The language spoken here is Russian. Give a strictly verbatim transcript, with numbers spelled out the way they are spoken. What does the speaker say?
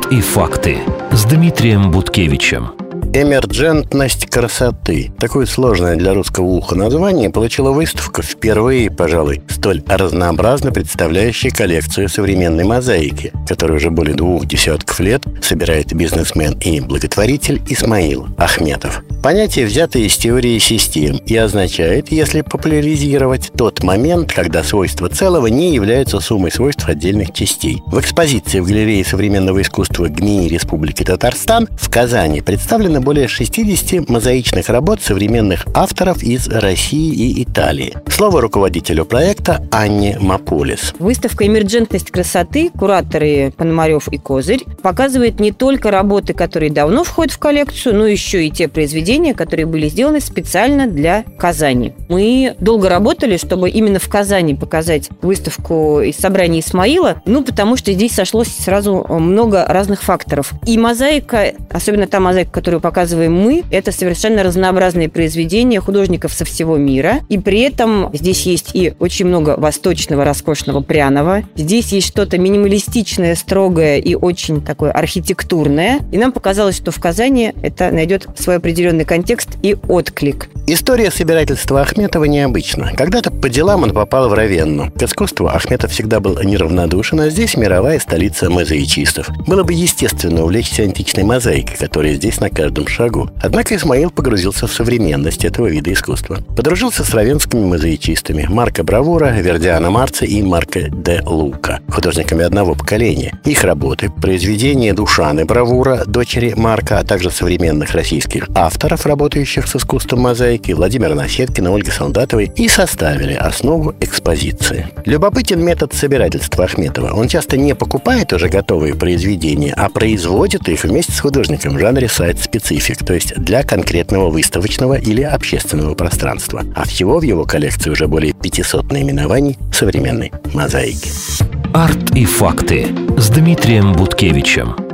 Арт и факты с Дмитрием Буткевичем. Эмерджентность красоты. Такое сложное для русского уха название получила выставка, впервые, пожалуй, столь разнообразно представляющая коллекцию современной мозаики, которую уже более двух десятков лет собирает бизнесмен и благотворитель Исмаил Ахметов. Понятие взято из теории систем и означает, если популяризировать, тот момент, когда свойства целого не являются суммой свойств отдельных частей. В экспозиции в галерее современного искусства ГМИИ Республики Татарстан в Казани представлено более шестидесяти мозаичных работ современных авторов из России и Италии. Слово руководителю проекта Анне Маполис. Выставка «Эмерджентность красоты», кураторы Пономарев и Козырь, показывает не только работы, которые давно входят в коллекцию, но еще и те произведения, которые были сделаны специально для Казани. Мы долго работали, чтобы именно в Казани показать выставку из собрания Исмаила, ну, потому что здесь сошлось сразу много разных факторов. И мозаика, особенно та мозаика, которую показываем мы, это совершенно разнообразные произведения художников со всего мира. И при этом здесь есть и очень много восточного, роскошного, пряного. Здесь есть что-то минималистичное, строгое и очень такое архитектурное. И нам показалось, что в Казани это найдет свой определенный контекст и отклик. История собирательства Ахметова необычна. Когда-то по делам он попал в Равенну. К искусству Ахметов всегда был неравнодушен, а здесь мировая столица мозаичистов. Было бы естественно увлечься античной мозаикой, которая здесь на каждом шагу. Однако Исмаил погрузился в современность этого вида искусства. Подружился с равенскими мозаичистами Марко Бравура, Вердиано Марци и Марко де Лука, художниками одного поколения. Их работы, произведения Душаны Бравура, дочери Марка, а также современных российских авторов, работающих с искусством мозаики, Владимира Насеткина, Ольги Солдатовой, и составили основу экспозиции. Любопытен метод собирательства Ахметова. Он часто не покупает уже готовые произведения, а производит их вместе с художником в жанре сайт-специфик, то есть для конкретного выставочного или общественного пространства. А всего в его коллекции уже более пятисот наименований современной мозаики. Арт и факты с Дмитрием Буткевичем.